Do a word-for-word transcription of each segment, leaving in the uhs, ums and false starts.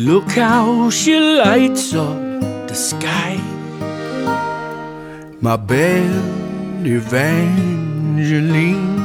Look how she lights up the sky. My belle Evangeline,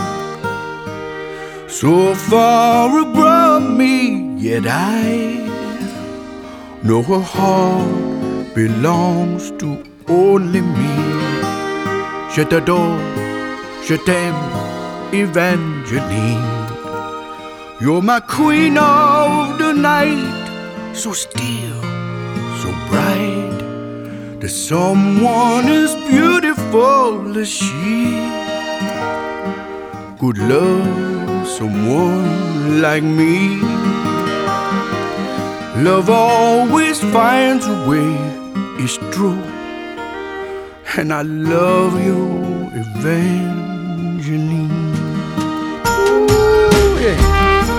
so far above me, yet I know her heart belongs to only me. Je t'adore, je t'aime, Evangeline. You're my queen of the night, so still, so bright. There's someone as beautiful as she could love someone like me. Love always finds a way, it's true. And I love you, Evangeline. Ooh, yeah.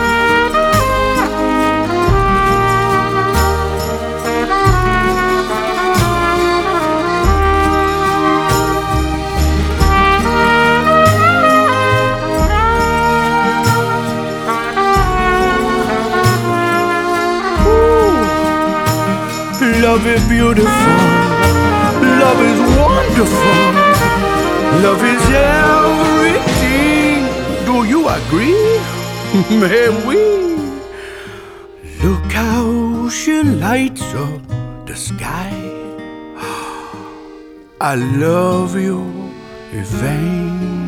Love is beautiful, love is wonderful, love is everything. Do you agree? May we? Look how she lights up the sky. I love you, Evangeline.